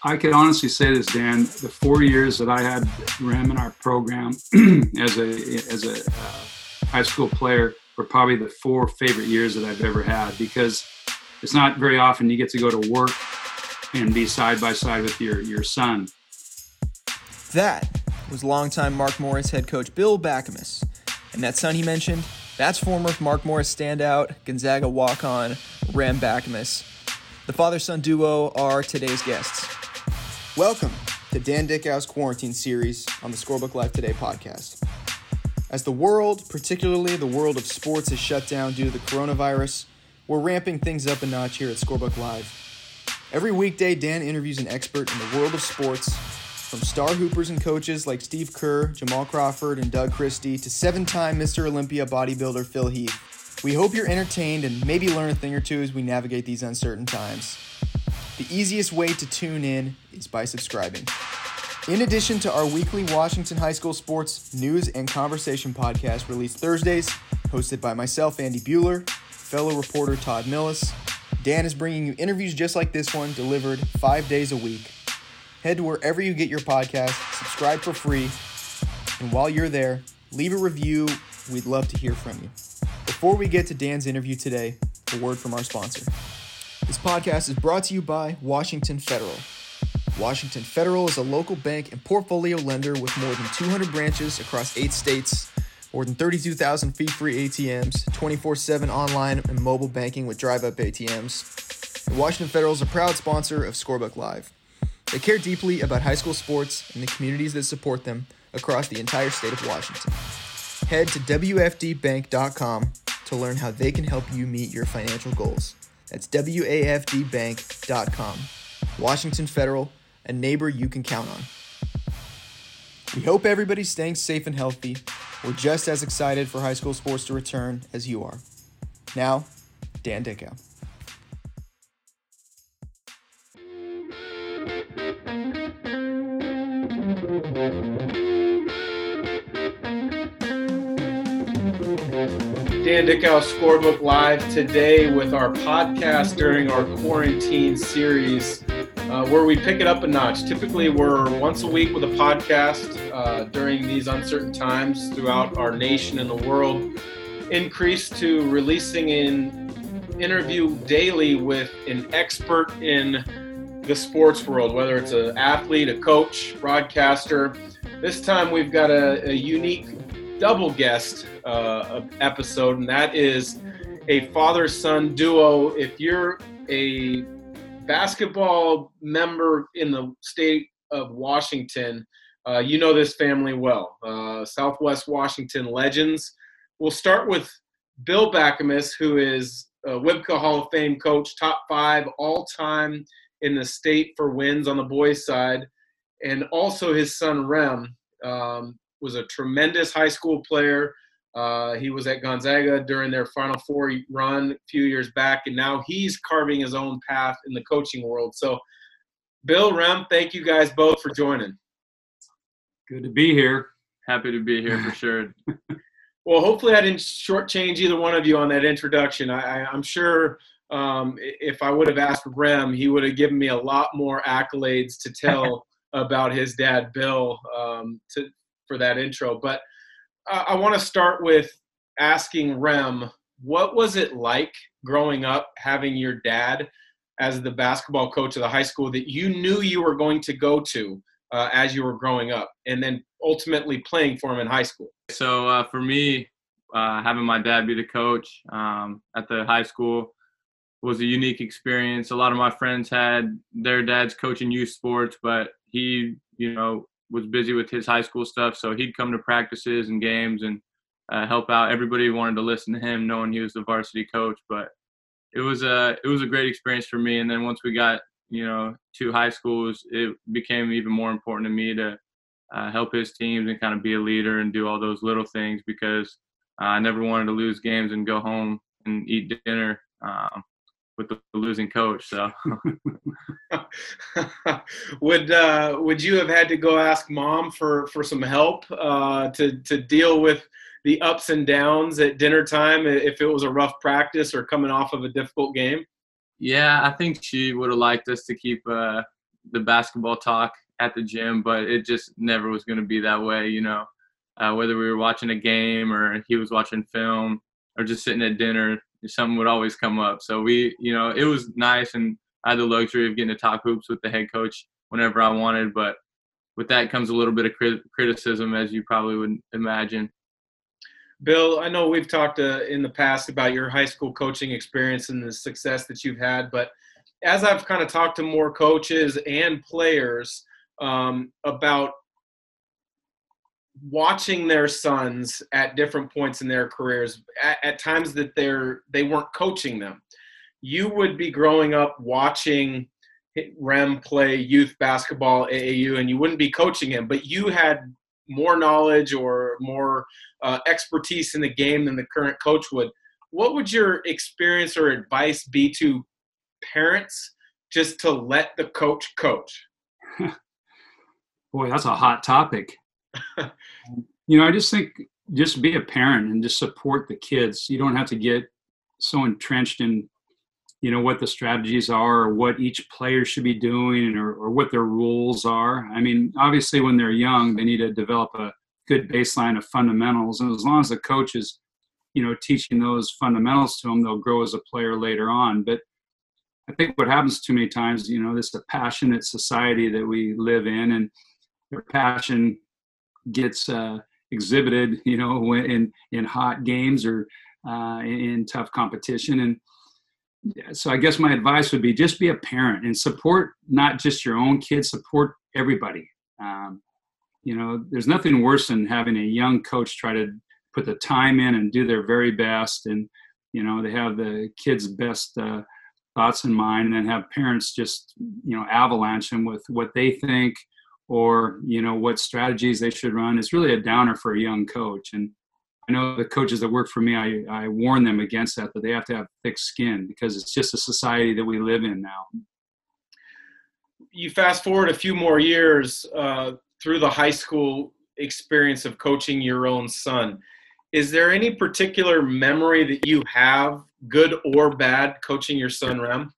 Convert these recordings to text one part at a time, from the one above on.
I could honestly say this, Dan. The 4 years that I had Rem in our program as a high school player were probably the 4 favorite years that I've ever had, because it's not very often you get to go to work and be side by side with your son. That was longtime Mark Morris head coach Bill Backamus. And that son he mentioned, that's former Mark Morris standout, Gonzaga walk-on, Rem Backamus. The father-son duo are today's guests. Welcome to Dan Dickau's Quarantine Series on the Scorebook Live Today podcast. As the world, particularly the world of sports, is shut down due to the coronavirus, we're ramping things up a notch here at Scorebook Live. Every weekday, Dan interviews an expert in the world of sports, from star hoopers and coaches like Steve Kerr, Jamal Crawford, and Doug Christie, to 7-time Mr. Olympia bodybuilder Phil Heath. We hope you're entertained and maybe learn a thing or two as we navigate these uncertain times. The easiest way to tune in is by subscribing. In addition to our weekly Washington High School sports news and conversation podcast released Thursdays, hosted by myself, Andy Bueller, fellow reporter Todd Millis, Dan is bringing you interviews just like this one, delivered 5 days a week. Head to wherever you get your podcast, subscribe for free, and while you're there, leave a review. We'd love to hear from you. Before we get to Dan's interview today, a word from our sponsor. This podcast is brought to you by Washington Federal. Washington Federal is a local bank and portfolio lender with more than 200 branches across 8 states, more than 32,000 fee-free ATMs, 24/7 online and mobile banking with drive-up ATMs. And Washington Federal is a proud sponsor of Scorebook Live. They care deeply about high school sports and the communities that support them across the entire state of Washington. Head to WFDbank.com to learn how they can help you meet your financial goals. That's WAFDbank.com. Washington Federal, a neighbor you can count on. We hope everybody's staying safe and healthy. We're just as excited for high school sports to return as you are. Now, Dan Dickau. Dan Dickau, Scorebook Live, today with our podcast during our quarantine series, where we pick it up a notch. Typically, we're once a week with a podcast during these uncertain times throughout our nation and the world. Increased to releasing an interview daily with an expert in the sports world, whether it's an athlete, a coach, broadcaster. This time we've got a unique double guest episode, and that is a father-son duo. If you're a basketball member in the state of Washington, you know this family well. Southwest Washington legends. We'll start with Bill Backamus, who is a WIBCA Hall of Fame coach, top 5 all-time in the state for wins on the boys' side, and also his son Rem was a tremendous high school player. He was at Gonzaga during their Final Four run a few years back, and now he's carving his own path in the coaching world. So, Bill, Rem, thank you guys both for joining. Good to be here. Happy to be here for sure. Well, hopefully I didn't shortchange either one of you on that introduction. I'm sure if I would have asked Rem, he would have given me a lot more accolades to tell about his dad, Bill, for that intro. But I want to start with asking Rem, what was it like growing up having your dad as the basketball coach of the high school that you knew you were going to go to as you were growing up, and then ultimately playing for him in high school? So for me, having my dad be the coach at the high school was a unique experience. A lot of my friends had their dads coaching youth sports, but he, was busy with his high school stuff. So he'd come to practices and games and help out. Everybody wanted to listen to him, knowing he was the varsity coach. But it was a great experience for me. And then once we got, to high schools, it became even more important to me to help his teams and kind of be a leader and do all those little things, because I never wanted to lose games and go home and eat dinner with the losing coach. So would you have had to go ask mom for some help to deal with the ups and downs at dinner time if it was a rough practice or coming off of a difficult game? Yeah, I think she would have liked us to keep the basketball talk at the gym, but it just never was going to be that way, whether we were watching a game or he was watching film or just sitting at dinner, something would always come up. So it was nice, and I had the luxury of getting to talk hoops with the head coach whenever I wanted, but with that comes a little bit of criticism, as you probably would imagine. Bill, I know we've talked in the past about your high school coaching experience and the success that you've had, but as I've kind of talked to more coaches and players about watching their sons at different points in their careers, at times that they weren't coaching them. You would be growing up watching Rem play youth basketball, AAU, and you wouldn't be coaching him, but you had more knowledge or more expertise in the game than the current coach would. What would your experience or advice be to parents just to let the coach coach? Boy, that's a hot topic. I just think just be a parent and just support the kids. You don't have to get so entrenched in what the strategies are or what each player should be doing or what their rules are. I mean, obviously when they're young, they need to develop a good baseline of fundamentals. And as long as the coach is, teaching those fundamentals to them, they'll grow as a player later on. But I think what happens too many times, this is a passionate society that we live in, and their passion gets exhibited, in hot games or in tough competition. And so I guess my advice would be just be a parent and support not just your own kids, support everybody. There's nothing worse than having a young coach try to put the time in and do their very best. And, they have the kids' best thoughts in mind, and then have parents just, avalanche them with what they think or, what strategies they should run. It's really a downer for a young coach. And I know the coaches that work for me, I warn them against that they have to have thick skin, because it's just a society that we live in now. You fast forward a few more years through the high school experience of coaching your own son. Is there any particular memory that you have, good or bad, coaching your son, Rem?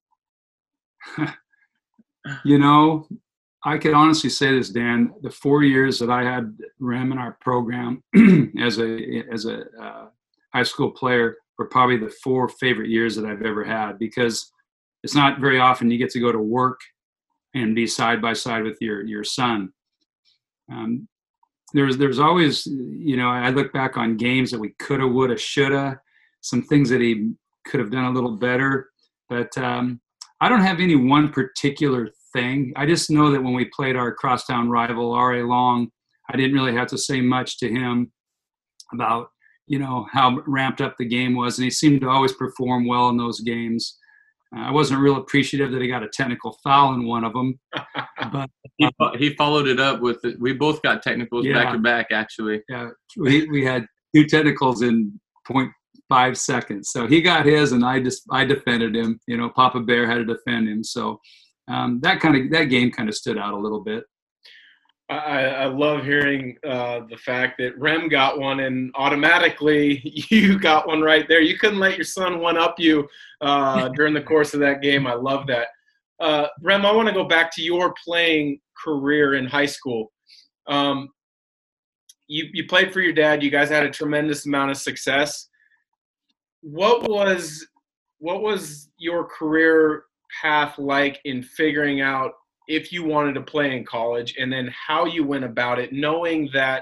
I could honestly say this, Dan. The 4 years that I had Rem in our program as a high school player were probably the 4 favorite years that I've ever had, because it's not very often you get to go to work and be side by side with your son. There's always, I look back on games that we coulda, woulda, shoulda, some things that he could have done a little better, but I don't have any one particular thing. I just know that when we played our crosstown rival, R.A. Long, I didn't really have to say much to him about, how ramped up the game was. And he seemed to always perform well in those games. I wasn't real appreciative that he got a technical foul in one of them. But he followed it up with it. We both got technicals back to back, actually. Yeah, we had 2 technicals in 0.5 seconds. So he got his, and I defended him. Papa Bear had to defend him. So that game kind of stood out a little bit. I love hearing the fact that Rem got one, and automatically you got one right there. You couldn't let your son one-up you during the course of that game. I love that. Rem, I want to go back to your playing career in high school. You played for your dad. You guys had a tremendous amount of success. What was your career path like in figuring out if you wanted to play in college, and then how you went about it, knowing that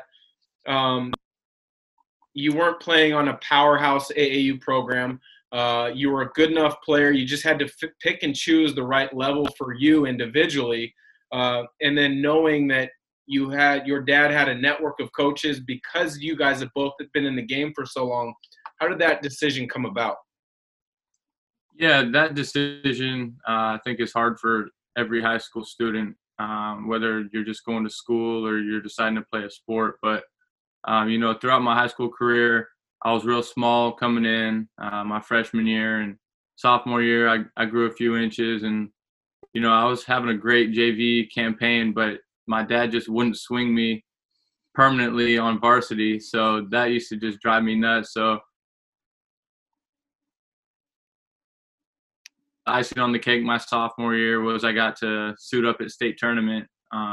you weren't playing on a powerhouse AAU program. You were a good enough player. You just had to pick and choose the right level for you individually. And then knowing that your dad had a network of coaches because you guys have both been in the game for so long. How did that decision come about? Yeah, that decision I think is hard for every high school student, whether you're just going to school or you're deciding to play a sport. But, throughout my high school career, I was real small coming in my freshman year, and sophomore year, I grew a few inches, and, I was having a great JV campaign, but my dad just wouldn't swing me permanently on varsity. So that used to just drive me nuts. So icing on the cake my sophomore year was I got to suit up at state tournament.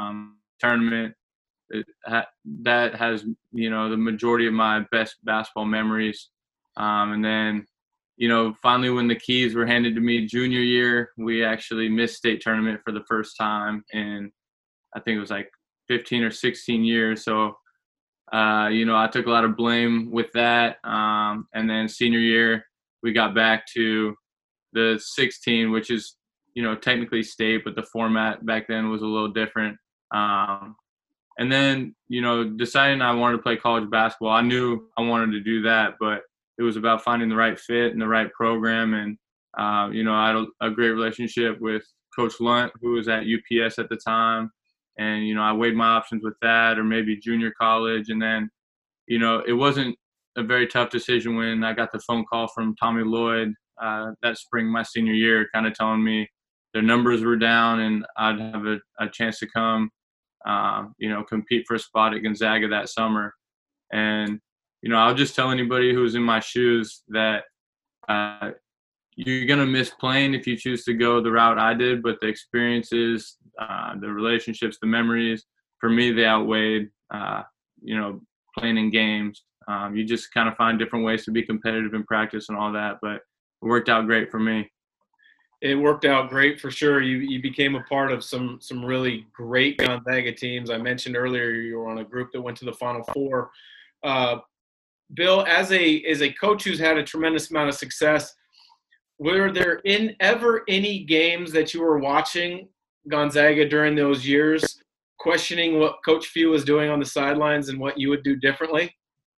That has, the majority of my best basketball memories. And then, finally when the keys were handed to me junior year, we actually missed state tournament for the first time in, I think it was like 15 or 16 years. So, I took a lot of blame with that. And then senior year, we got back to the 16, which is, technically state, but the format back then was a little different. And then, deciding I wanted to play college basketball, I knew I wanted to do that, but it was about finding the right fit and the right program. And, I had a great relationship with Coach Lunt, who was at UPS at the time. And, I weighed my options with that or maybe junior college. And then, it wasn't a very tough decision when I got the phone call from Tommy Lloyd that spring, my senior year, kind of telling me their numbers were down and I'd have a chance to come, compete for a spot at Gonzaga that summer. And, I'll just tell anybody who's in my shoes that you're going to miss playing if you choose to go the route I did, but the experiences, the relationships, the memories, for me, they outweighed, playing in games. You just kind of find different ways to be competitive in practice and all that, but it worked out great for me. It worked out great for sure. You became a part of some really great Gonzaga teams. I mentioned earlier you were on a group that went to the Final Four. Bill, as a coach who's had a tremendous amount of success, were there ever any games that you were watching Gonzaga during those years, questioning what Coach Few was doing on the sidelines and what you would do differently?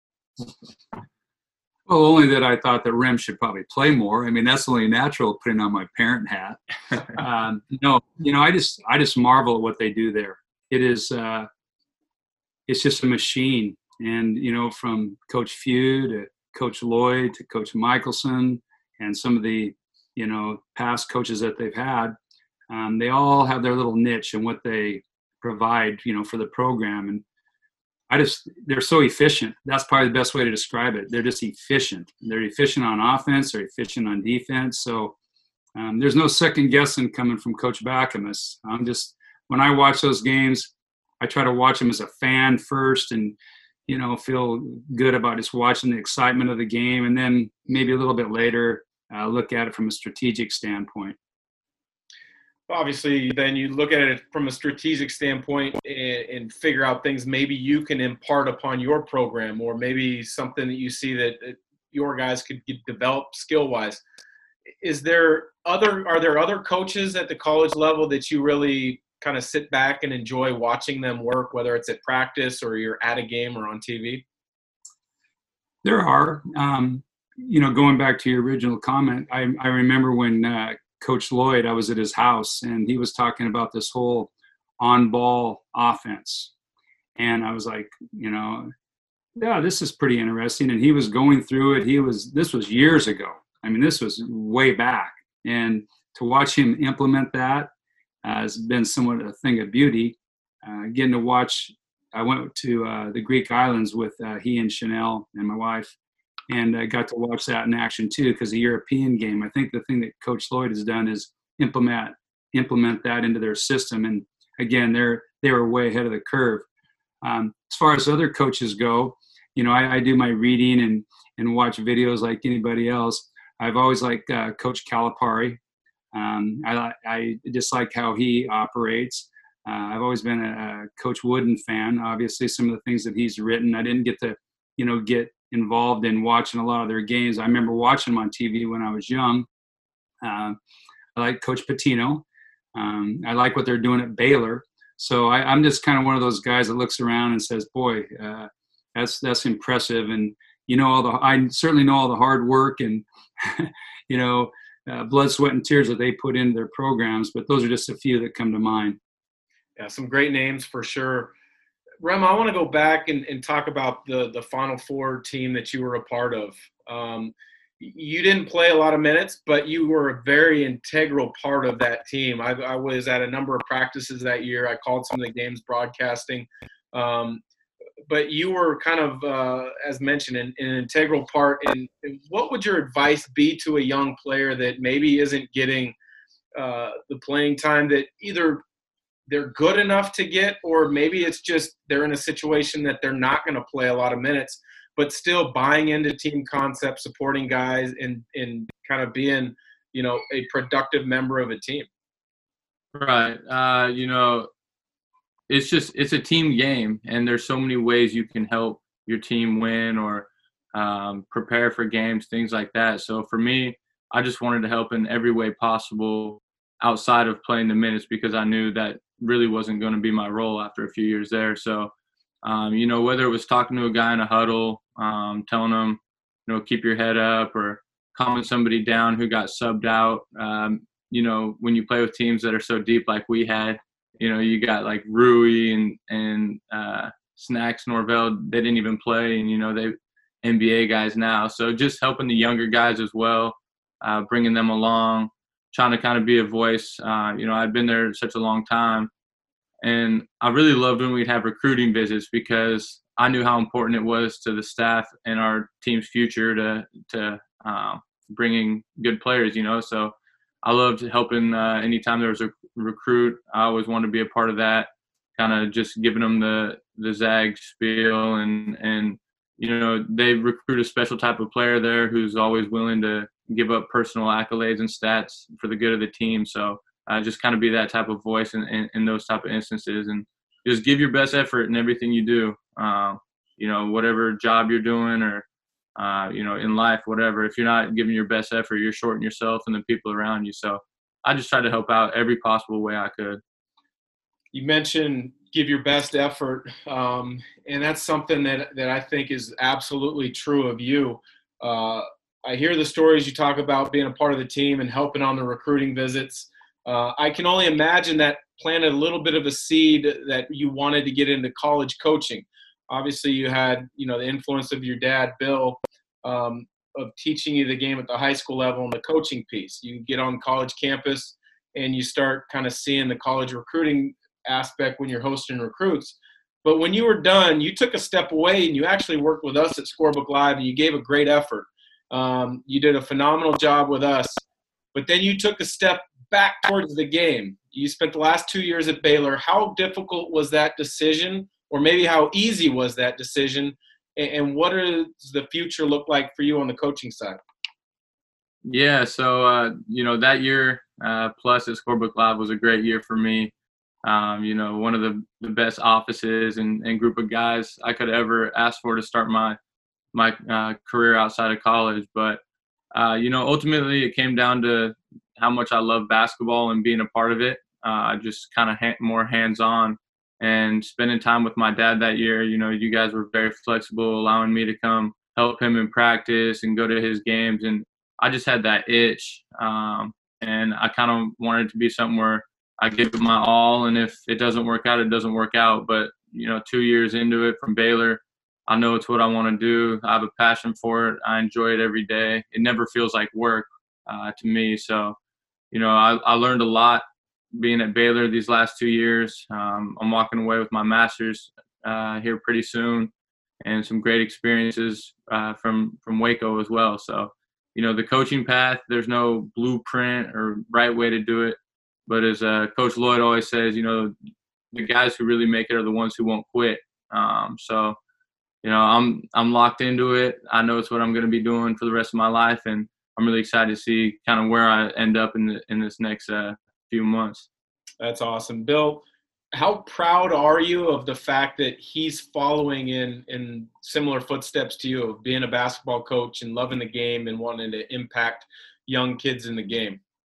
Well, only that I thought that Rem should probably play more. I mean, that's only natural putting on my parent hat. No, I just marvel at what they do there. It is, it's just a machine. And, from Coach Few to Coach Lloyd to Coach Michelson and some of the, past coaches that they've had, they all have their little niche and what they provide, for the program. And they're so efficient. That's probably the best way to describe it. They're just efficient. They're efficient on offense. They're efficient on defense. So there's no second guessing coming from Coach Backamus. When I watch those games, I try to watch them as a fan first and, feel good about just watching the excitement of the game. And then maybe a little bit later, look at it from a strategic standpoint. Obviously, then you look at it from a strategic standpoint and figure out things maybe you can impart upon your program, or maybe something that you see that your guys could get developed skill-wise. Are there other coaches at the college level that you really kind of sit back and enjoy watching them work, whether it's at practice or you're at a game or on TV? There are. Going back to your original comment, I remember when Coach Lloyd, I was at his house, and he was talking about this whole on-ball offense. And I was like, yeah, this is pretty interesting. And he was going through it. This was years ago. I mean, this was way back. And to watch him implement that has been somewhat a thing of beauty. Getting to watch, I went to the Greek islands with he and Chanel and my wife. And I got to watch that in action too, because the European game, I think the thing that Coach Lloyd has done is implement that into their system. And again, they were way ahead of the curve. As far as other coaches go, I do my reading and watch videos like anybody else. I've always liked Coach Calipari. I just like how he operates. I've always been a Coach Wooden fan. Obviously, some of the things that he's written, I didn't get to, get involved in watching a lot of their games. I remember watching them on TV when I was young. I like Coach Pitino. I like what they're doing at Baylor. So I'm just kind of one of those guys that looks around and says, boy, that's impressive. And, I certainly know all the hard work and, blood, sweat, and tears that they put into their programs. But those are just a few that come to mind. Yeah, some great names for sure. Rem, I want to go back and talk about the Final Four team that you were a part of. You didn't play a lot of minutes, but you were a very integral part of that team. I was at a number of practices that year. I called some of the games broadcasting. But you were kind of, as mentioned, an integral part. And what would your advice be to a young player that maybe isn't getting the playing time that either they're good enough to get, or maybe it's just they're in a situation that they're not going to play a lot of minutes, but still buying into team concept, supporting guys, and kind of being, a productive member of a team. Right. It's a team game, and there's so many ways you can help your team win or prepare for games, things like that. So for me, I just wanted to help in every way possible outside of playing the minutes, because I knew that really wasn't going to be my role after a few years there. So, whether it was talking to a guy in a huddle, telling them, keep your head up, or calming somebody down who got subbed out. When you play with teams that are so deep like we had, you got like Rui and Snacks Norvell, they didn't even play, and they NBA guys now. So just helping the younger guys as well, bringing them along, trying to kind of be a voice. I've been there such a long time, and I really loved when we'd have recruiting visits, because I knew how important it was to the staff and our team's future to bringing good players. So I loved helping anytime there was a recruit. I always wanted to be a part of that, kind of just giving them the Zag spiel, and they recruit a special type of player there who's always willing to give up personal accolades and stats for the good of the team. So just kind of be that type of voice in those type of instances, and just give your best effort in everything you do. Whatever job you're doing, or in life, whatever. If you're not giving your best effort, you're shorting yourself and the people around you. So I just tried to help out every possible way I could. You mentioned give your best effort, and that's something that I think is absolutely true of you. I hear the stories you talk about being a part of the team and helping on the recruiting visits. I can only imagine that planted a little bit of a seed that you wanted to get into college coaching. Obviously, you had, the influence of your dad, Bill, of teaching you the game at the high school level and the coaching piece. You get on college campus and you start kind of seeing the college recruiting aspect when you're hosting recruits. But when you were done, you took a step away and you actually worked with us at Scorebook Live, and you gave a great effort. You did a phenomenal job with us, but then you took a step back towards the game. You spent the last 2 years at Baylor. How difficult was that decision, or maybe how easy was that decision, and what does the future look like for you on the coaching side? Yeah, so, that year plus at Scorebook Live was a great year for me. One of the best offices and group of guys I could ever ask for to start my career outside of college. But, ultimately it came down to how much I love basketball and being a part of it. Just kind of more hands-on and spending time with my dad that year. You guys were very flexible, allowing me to come help him in practice and go to his games. And I just had that itch. And I kind of wanted it to be something where I give it my all. And if it doesn't work out, it doesn't work out. But, 2 years into it from Baylor, I know it's what I want to do. I have a passion for it. I enjoy it every day. It never feels like work to me. So, I learned a lot being at Baylor these last 2 years. I'm walking away with my master's here pretty soon, and some great experiences from Waco as well. So, the coaching path, there's no blueprint or right way to do it. But as Coach Lloyd always says, the guys who really make it are the ones who won't quit. So, I'm locked into it. I know it's what I'm going to be doing for the rest of my life, and I'm really excited to see kind of where I end up in this next few months. That's awesome. Bill, how proud are you of the fact that he's following in similar footsteps to you, of being a basketball coach and loving the game and wanting to impact young kids in the game?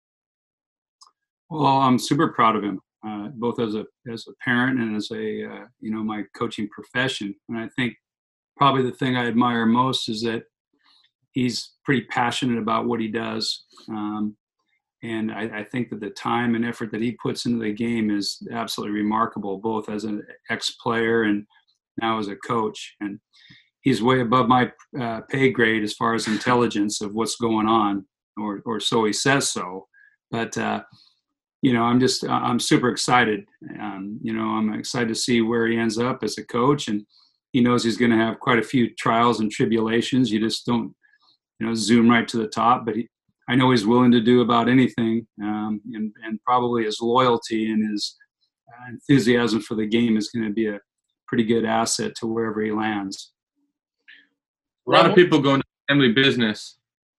Well, I'm super proud of him, both as a parent and as my coaching profession. And I think probably the thing I admire most is that he's pretty passionate about what he does. And I think that the time and effort that he puts into the game is absolutely remarkable, both as an ex-player and now as a coach. And he's way above my pay grade as far as intelligence of what's going on, or so he says so. But, I'm super excited. I'm excited to see where he ends up as a coach. And he knows he's going to have quite a few trials and tribulations. You just don't, zoom right to the top. But I know he's willing to do about anything, and probably his loyalty and his enthusiasm for the game is going to be a pretty good asset to wherever he lands. A lot of people go into family business.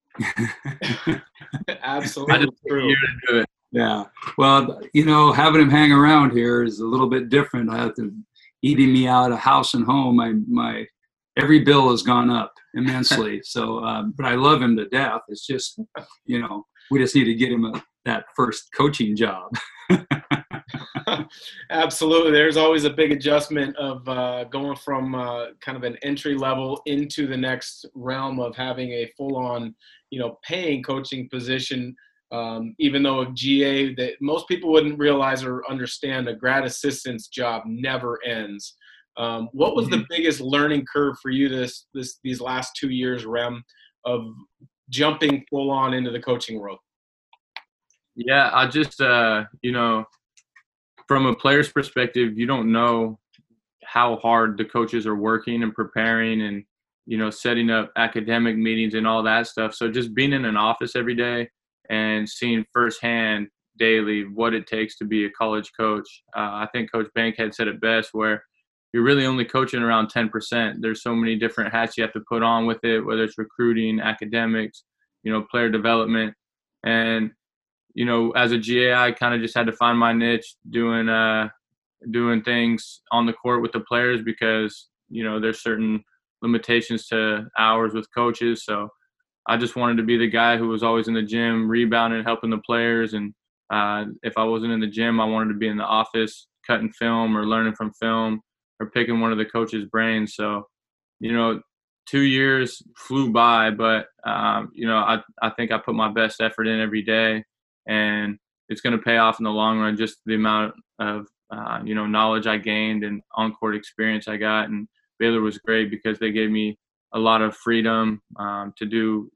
Absolutely I just true. here to do it. Yeah. Well, having him hang around here is a little bit different. I have to eating me out of house and home. My every bill has gone up immensely. So, but I love him to death. It's just, we just need to get him that first coaching job. Absolutely. There's always a big adjustment of going from kind of an entry level into the next realm of having a full-on, paying coaching position. Even though a GA, that most people wouldn't realize or understand, a grad assistant's job never ends. What was the biggest learning curve for you these last 2 years, Rem, of jumping full on into the coaching world? Yeah, I just, from a player's perspective, you don't know how hard the coaches are working and preparing and, setting up academic meetings and all that stuff. So just being in an office every day and seeing firsthand daily what it takes to be a college coach. I think Coach Bankhead said it best, where you're really only coaching around 10%. There's so many different hats you have to put on with it, whether it's recruiting, academics, player development. And, as a GA, I kind of just had to find my niche doing things on the court with the players because, there's certain limitations to hours with coaches. So I just wanted to be the guy who was always in the gym, rebounding, helping the players. And if I wasn't in the gym, I wanted to be in the office, cutting film or learning from film or picking one of the coach's brains. So, 2 years flew by, but, I think I put my best effort in every day, and it's going to pay off in the long run, just the amount of, knowledge I gained and on-court experience I got. And Baylor was great because they gave me a lot of freedom to do,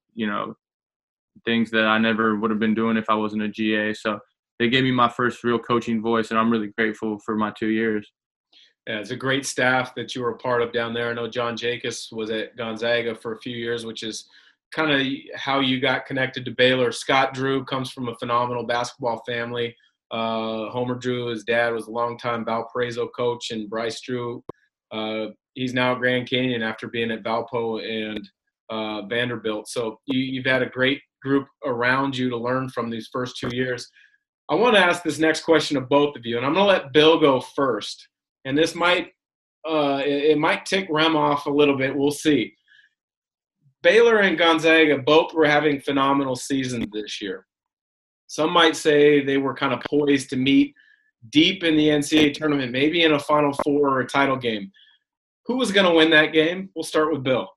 things that I never would have been doing if I wasn't a GA. So they gave me my first real coaching voice, and I'm really grateful for my 2 years. Yeah, it's a great staff that you were a part of down there. I know John Jacobs was at Gonzaga for a few years, which is kind of how you got connected to Baylor. Scott Drew comes from a phenomenal basketball family. Homer Drew, his dad, was a longtime Valparaiso coach, and Bryce Drew, he's now at Grand Canyon after being at Valpo and Vanderbilt. So you've had a great group around you to learn from these first 2 years. I want to ask this next question of both of you, and I'm going to let Bill go first. And this might tick Rem off a little bit. We'll see. Baylor and Gonzaga both were having phenomenal seasons this year. Some might say they were kind of poised to meet deep in the NCAA tournament, maybe in a Final Four or a title game. Who was going to win that game? We'll start with Bill.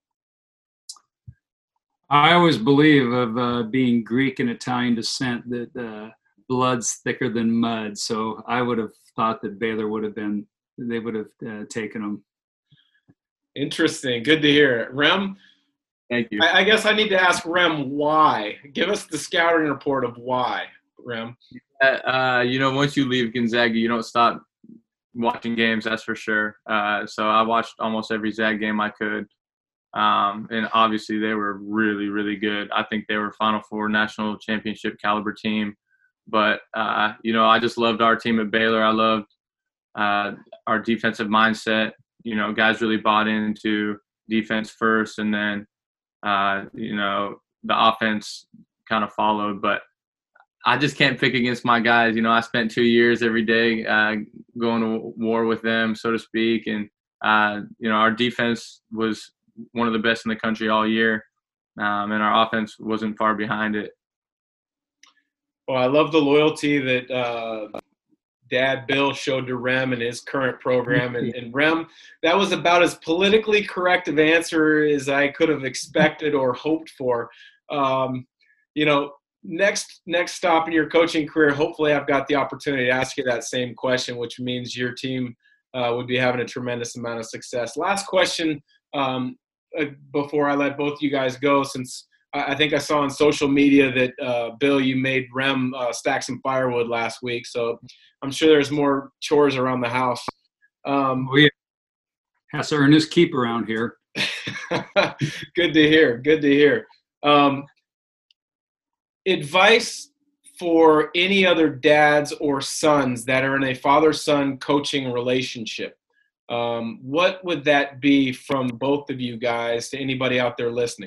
I always believe of being Greek and Italian descent that blood's thicker than mud. So I would have thought that Baylor would have taken them. Interesting. Good to hear. Rem? Thank you. I guess I need to ask Rem why. Give us the scouting report of why, Rem. Once you leave Gonzaga, you don't stop watching games, that's for sure. So I watched almost every Zag game I could. And obviously they were really, really good. I think they were Final Four national championship caliber team. But, I just loved our team at Baylor. I loved our defensive mindset. Guys really bought into defense first, and then, the offense kind of followed. But I just can't pick against my guys. I spent 2 years every day going to war with them, so to speak. And, our defense was one of the best in the country all year, and our offense wasn't far behind it. Well, I love the loyalty that Dad Bill showed to Rem in his current program. And Rem, that was about as politically correct of answer as I could have expected or hoped for. Next stop in your coaching career, hopefully I've got the opportunity to ask you that same question, which means your team would be having a tremendous amount of success. Last question before I let both you guys go, since I think I saw on social media that, Bill, you made Rem stack some firewood last week. So I'm sure there's more chores around the house. Yeah. Has to earn his keep around here. Good to hear. advice for any other dads or sons that are in a father-son coaching relationship, what would that be from both of you guys to anybody out there listening?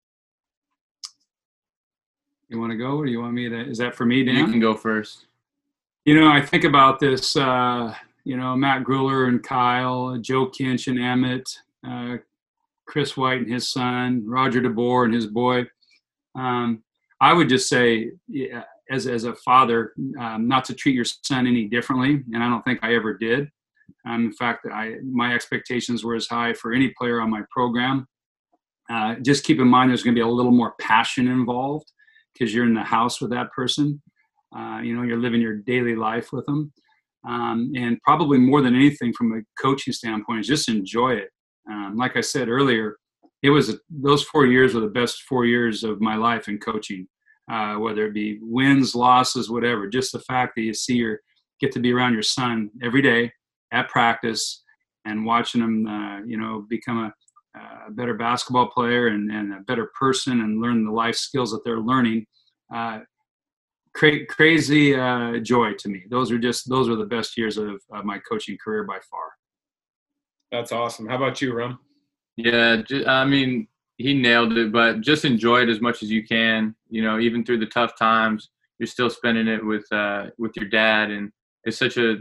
You want to go, or you want me to? Is that for me, Dan? You can go first. I think about this, Matt Gruller and Kyle, Joe Kinch and Emmett, Chris White and his son, Roger DeBoer and his boy. I would just say, as a father, not to treat your son any differently, and I don't think I ever did. In fact, my expectations were as high for any player on my program. Just keep in mind there's going to be a little more passion involved because you're in the house with that person. You're living your daily life with them. And probably more than anything from a coaching standpoint is just enjoy it. Like I said earlier, those 4 years were the best 4 years of my life in coaching, whether it be wins, losses, whatever. Just the fact that you get to be around your son every day at practice and watching him, become a better basketball player and a better person and learn the life skills that they're learning. Crazy joy to me. Those are the best years of my coaching career by far. That's awesome. How about you, Rum? Yeah, he nailed it, but just enjoy it as much as you can. Even through the tough times, you're still spending it with your dad, and it's such a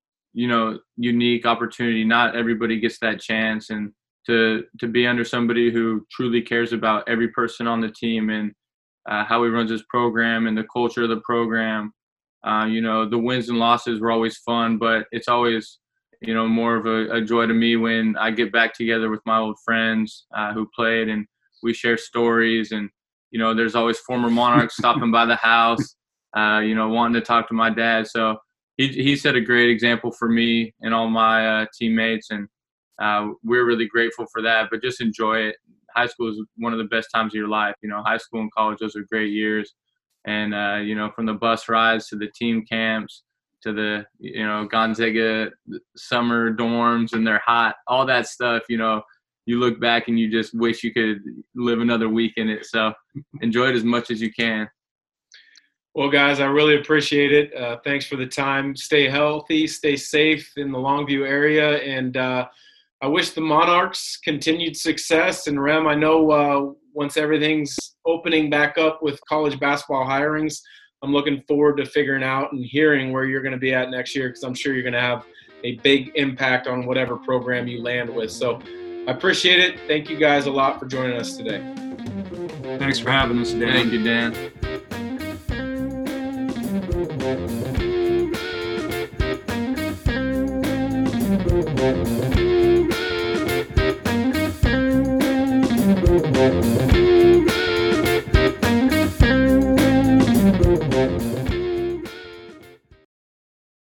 unique opportunity. Not everybody gets that chance, and to be under somebody who truly cares about every person on the team and how he runs his program and the culture of the program. The wins and losses were always fun, but it's always, more of a joy to me when I get back together with my old friends who played and we share stories. And, there's always former Monarchs stopping by the house, wanting to talk to my dad. So he set a great example for me and all my teammates. And we're really grateful for that, but just enjoy it. High school is one of the best times of your life. High school and college, those are great years. And, from the bus rides to the team camps to the, Gonzaga summer dorms and they're hot, all that stuff, you look back and you just wish you could live another week in it. So enjoy it as much as you can. Well, guys, I really appreciate it. Thanks for the time. Stay healthy, stay safe in the Longview area. And, I wish the Monarchs continued success. And Rem, I know once everything's opening back up with college basketball hirings, I'm looking forward to figuring out and hearing where you're going to be at next year, because I'm sure you're going to have a big impact on whatever program you land with. So I appreciate it. Thank you guys a lot for joining us today. Thanks for having us, Dan. Thank you, Dan. Thank you.